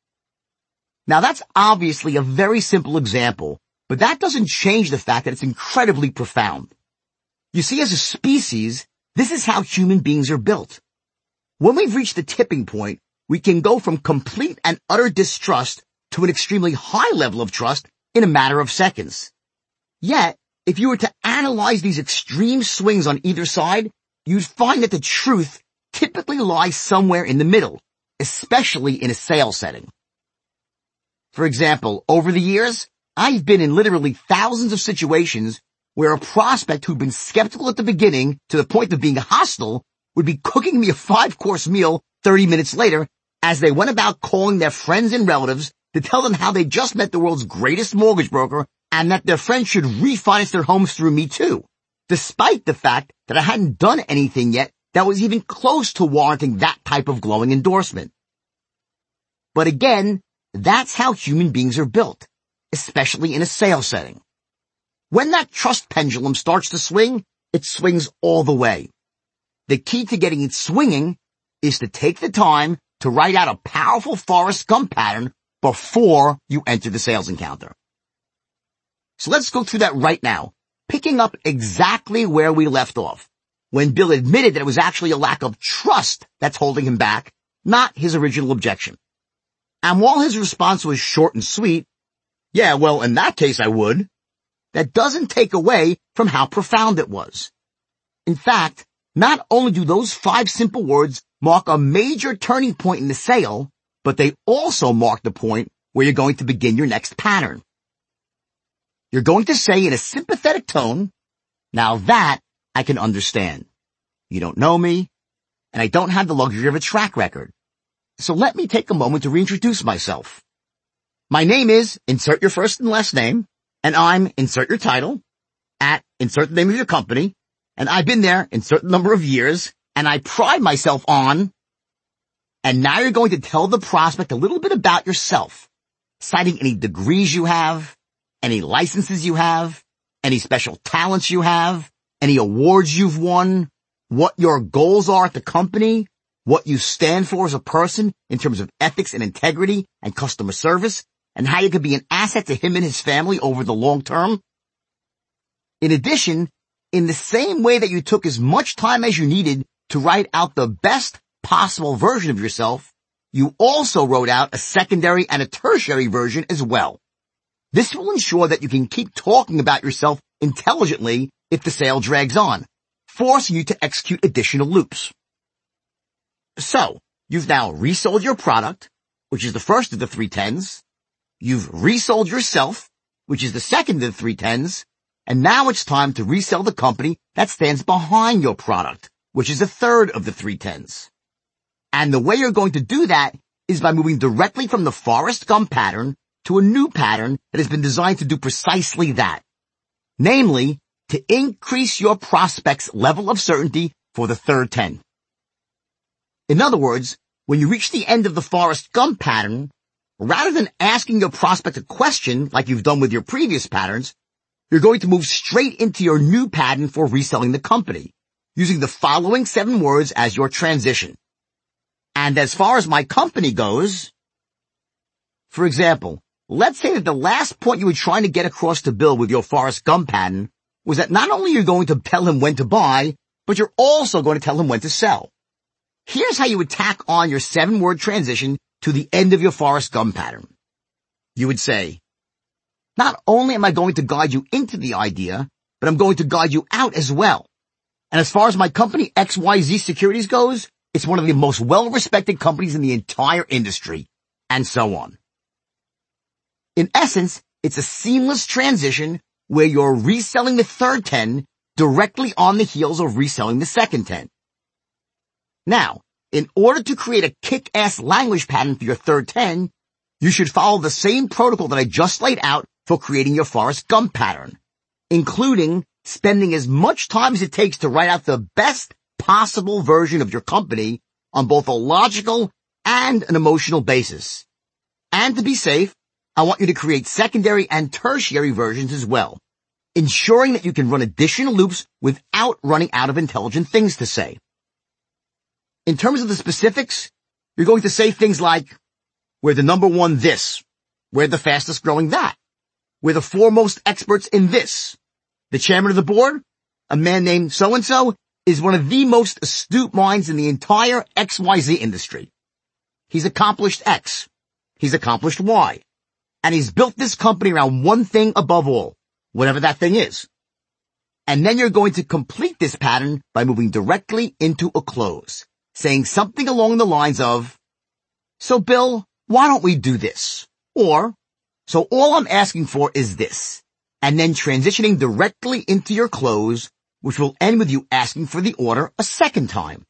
Now that's obviously a very simple example, but that doesn't change the fact that it's incredibly profound. You see, as a species, this is how human beings are built. When we've reached the tipping point, we can go from complete and utter distrust to an extremely high level of trust in a matter of seconds. Yet, if you were to analyze these extreme swings on either side, you'd find that the truth typically lies somewhere in the middle, especially in a sales setting. For example, over the years, I've been in literally thousands of situations where a prospect who'd been skeptical at the beginning to the point of being hostile would be cooking me a five-course meal thirty minutes later as they went about calling their friends and relatives to tell them how they just met the world's greatest mortgage broker and that their friends should refinance their homes through me too, despite the fact that I hadn't done anything yet that was even close to warranting that type of glowing endorsement. But again, that's how human beings are built, especially in a sales setting. When that trust pendulum starts to swing, it swings all the way. The key to getting it swinging is to take the time to write out a powerful Forrest Gump pattern before you enter the sales encounter. So let's go through that right now, picking up exactly where we left off, when Bill admitted that it was actually a lack of trust that's holding him back, not his original objection. And while his response was short and sweet, "Yeah, well, in that case I would," that doesn't take away from how profound it was. In fact, not only do those five simple words mark a major turning point in the sale, but they also mark the point where you're going to begin your next pattern. You're going to say in a sympathetic tone, "Now that I can understand. You don't know me, and I don't have the luxury of a track record. So let me take a moment to reintroduce myself. My name is," insert your first and last name, "and I'm," insert your title, "at," insert the name of your company, "and I've been there," insert the number of years, "and I pride myself on," and now you're going to tell the prospect a little bit about yourself, citing any degrees you have, any licenses you have, any special talents you have, any awards you've won, what your goals are at the company, what you stand for as a person in terms of ethics and integrity and customer service, and how you could be an asset to him and his family over the long term. In addition, in the same way that you took as much time as you needed to write out the best possible version of yourself, you also wrote out a secondary and a tertiary version as well. This will ensure that you can keep talking about yourself intelligently if the sale drags on, forcing you to execute additional loops. So, you've now resold your product, which is the first of the three tens. You've resold yourself, which is the second of the three tens. And now it's time to resell the company that stands behind your product, which is the third of the three tens. And the way you're going to do that is by moving directly from the Forrest Gump pattern to a new pattern that has been designed to do precisely that. Namely, to increase your prospect's level of certainty for the third ten. In other words, when you reach the end of the Forrest Gump pattern, rather than asking your prospect a question like you've done with your previous patterns, you're going to move straight into your new pattern for reselling the company, using the following seven words as your transition. And as far as my company goes, for example, let's say that the last point you were trying to get across to Bill with your Forrest Gump pattern was that not only you're going to tell him when to buy, but you're also going to tell him when to sell. Here's how you would tack on your seven-word transition to the end of your Forrest Gump pattern. You would say, not only am I going to guide you into the idea, but I'm going to guide you out as well. And as far as my company X Y Z Securities goes, it's one of the most well-respected companies in the entire industry, and so on. In essence, it's a seamless transition where you're reselling the third ten directly on the heels of reselling the second ten. Now, in order to create a kick-ass language pattern for your third ten, you should follow the same protocol that I just laid out for creating your Forrest Gump pattern, including spending as much time as it takes to write out the best possible version of your company on both a logical and an emotional basis. And to be safe, I want you to create secondary and tertiary versions as well, ensuring that you can run additional loops without running out of intelligent things to say. In terms of the specifics, you're going to say things like, we're the number one this, we're the fastest growing that, we're the foremost experts in this, the chairman of the board, a man named so-and-so, is one of the most astute minds in the entire X Y Z industry. He's accomplished X. He's accomplished Y. And he's built this company around one thing above all, whatever that thing is. And then you're going to complete this pattern by moving directly into a close, saying something along the lines of, so Bill, why don't we do this? Or, so all I'm asking for is this. And then transitioning directly into your close, which will end with you asking for the order a second time.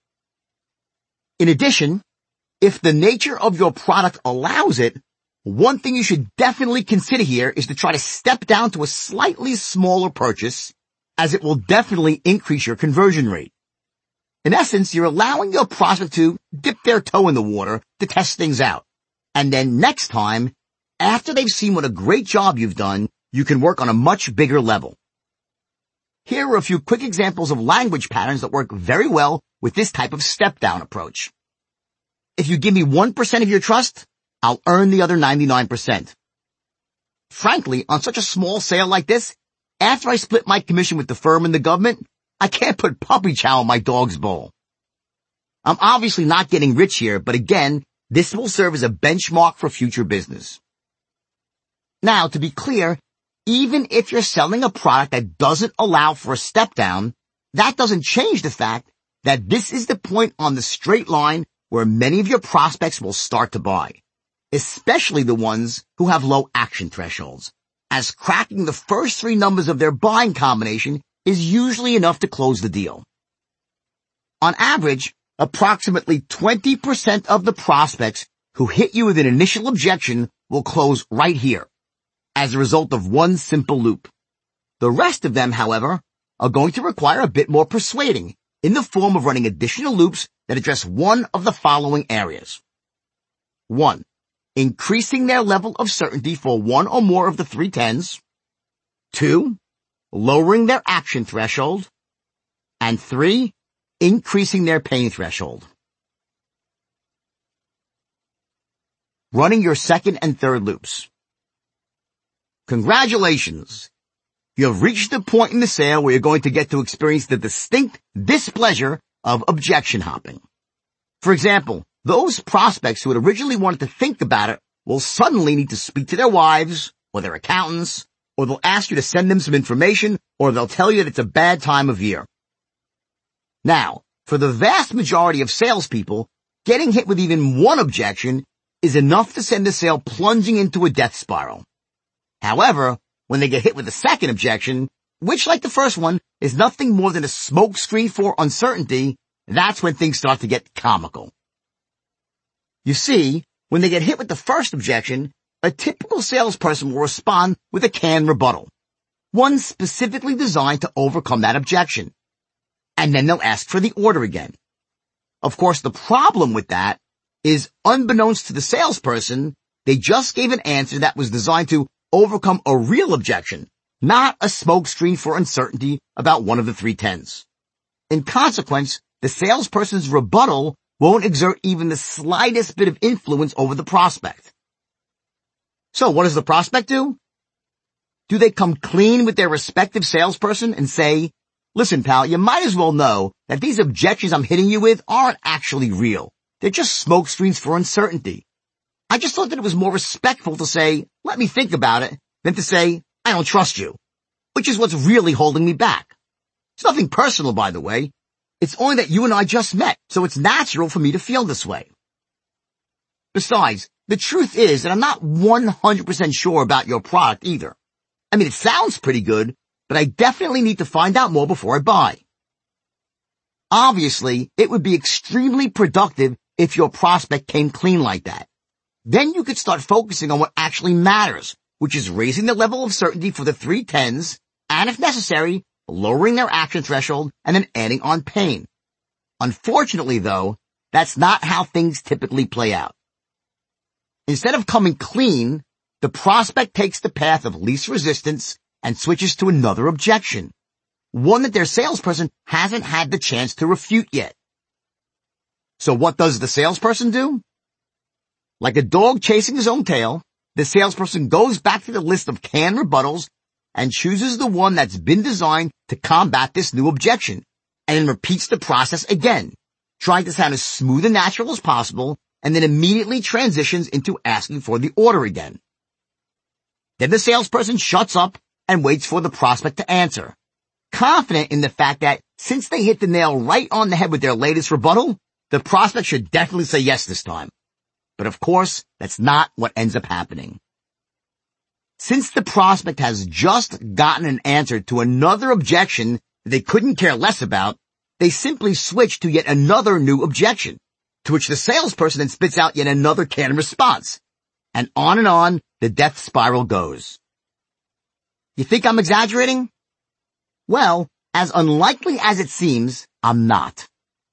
In addition, if the nature of your product allows it, one thing you should definitely consider here is to try to step down to a slightly smaller purchase, as it will definitely increase your conversion rate. In essence, you're allowing your prospect to dip their toe in the water to test things out. And then next time, after they've seen what a great job you've done, you can work on a much bigger level. Here are a few quick examples of language patterns that work very well with this type of step-down approach. If you give me one percent of your trust, I'll earn the other ninety-nine percent. Frankly, on such a small sale like this, after I split my commission with the firm and the government, I can't put puppy chow in my dog's bowl. I'm obviously not getting rich here, but again, this will serve as a benchmark for future business. Now, to be clear, even if you're selling a product that doesn't allow for a step down, that doesn't change the fact that this is the point on the straight line where many of your prospects will start to buy, especially the ones who have low action thresholds, as cracking the first three numbers of their buying combination is usually enough to close the deal. On average, approximately twenty percent of the prospects who hit you with an initial objection will close right here, as a result of one simple loop. The rest of them, however, are going to require a bit more persuading in the form of running additional loops that address one of the following areas. One, increasing their level of certainty for one or more of the three tens. Two, lowering their action threshold. And three, increasing their pain threshold. Running your second and third loops. Congratulations! You have reached the point in the sale where you're going to get to experience the distinct displeasure of objection hopping. For example, those prospects who had originally wanted to think about it will suddenly need to speak to their wives or their accountants, or they'll ask you to send them some information, or they'll tell you that it's a bad time of year. Now, for the vast majority of salespeople, getting hit with even one objection is enough to send the sale plunging into a death spiral. However, when they get hit with the second objection, which, like the first one, is nothing more than a smokescreen for uncertainty, that's when things start to get comical. You see, when they get hit with the first objection, a typical salesperson will respond with a canned rebuttal, one specifically designed to overcome that objection. And then they'll ask for the order again. Of course, the problem with that is, unbeknownst to the salesperson, they just gave an answer that was designed to overcome a real objection, not a smokescreen for uncertainty about one of the three tens. In consequence, the salesperson's rebuttal won't exert even the slightest bit of influence over the prospect. So what does the prospect do? Do they come clean with their respective salesperson and say, listen, pal, you might as well know that these objections I'm hitting you with aren't actually real. They're just smokescreens for uncertainty. I just thought that it was more respectful to say, let me think about it, than to say, I don't trust you, which is what's really holding me back. It's nothing personal, by the way. It's only that you and I just met, so it's natural for me to feel this way. Besides, the truth is that I'm not one hundred percent sure about your product either. I mean, it sounds pretty good, but I definitely need to find out more before I buy. Obviously, it would be extremely productive if your prospect came clean like that. Then you could start focusing on what actually matters, which is raising the level of certainty for the three tens, and if necessary, lowering their action threshold and then adding on pain. Unfortunately, though, that's not how things typically play out. Instead of coming clean, the prospect takes the path of least resistance and switches to another objection, one that their salesperson hasn't had the chance to refute yet. So what does the salesperson do? Like a dog chasing his own tail, the salesperson goes back to the list of canned rebuttals and chooses the one that's been designed to combat this new objection, and then repeats the process again, trying to sound as smooth and natural as possible, and then immediately transitions into asking for the order again. Then the salesperson shuts up and waits for the prospect to answer, confident in the fact that since they hit the nail right on the head with their latest rebuttal, the prospect should definitely say yes this time. But of course, that's not what ends up happening. Since the prospect has just gotten an answer to another objection that they couldn't care less about, they simply switch to yet another new objection, to which the salesperson then spits out yet another canned response. And on and on, the death spiral goes. You think I'm exaggerating? Well, as unlikely as it seems, I'm not.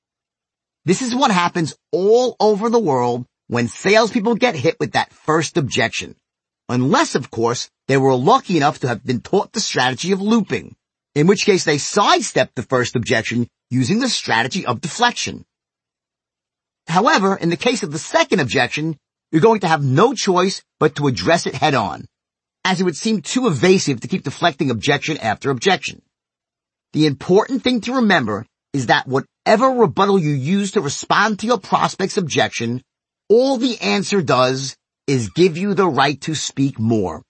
This is what happens all over the world when salespeople get hit with that first objection. Unless, of course, they were lucky enough to have been taught the strategy of looping, in which case they sidestep the first objection using the strategy of deflection. However, in the case of the second objection, you're going to have no choice but to address it head on, as it would seem too evasive to keep deflecting objection after objection. The important thing to remember is that whatever rebuttal you use to respond to your prospect's objection, all the answer does is give you the right to speak more.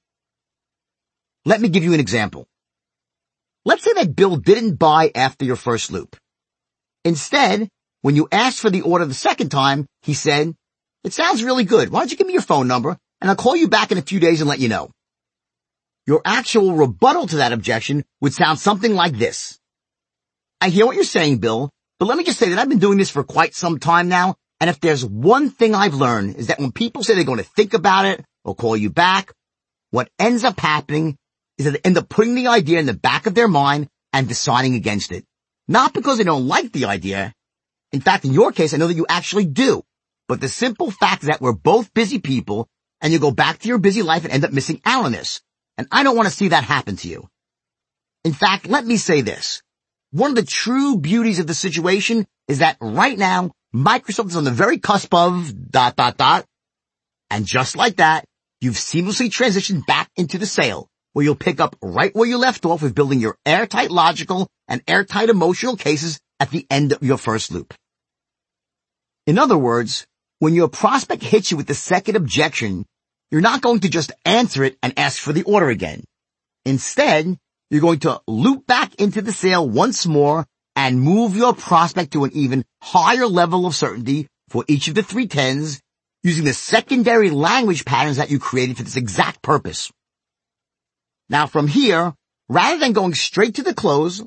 Let me give you an example. Let's say that Bill didn't buy after your first loop. Instead, when you asked for the order the second time, he said, it sounds really good. Why don't you give me your phone number and I'll call you back in a few days and let you know. Your actual rebuttal to that objection would sound something like this. I hear what you're saying, Bill, but let me just say that I've been doing this for quite some time now, and if there's one thing I've learned is that when people say they're going to think about it or call you back, what ends up happening is that they end up putting the idea in the back of their mind and deciding against it. Not because they don't like the idea. In fact, in your case, I know that you actually do. But the simple fact is that we're both busy people, and you go back to your busy life and end up missing out on this. And I don't want to see that happen to you. In fact, let me say this. One of the true beauties of the situation is that right now, Microsoft is on the very cusp of dot, dot, dot. And just like that, you've seamlessly transitioned back into the sale, where you'll pick up right where you left off with building your airtight logical and airtight emotional cases at the end of your first loop. In other words, when your prospect hits you with the second objection, you're not going to just answer it and ask for the order again. Instead, you're going to loop back into the sale once more and move your prospect to an even higher level of certainty for each of the three tens using the secondary language patterns that you created for this exact purpose. Now from here, rather than going straight to the close,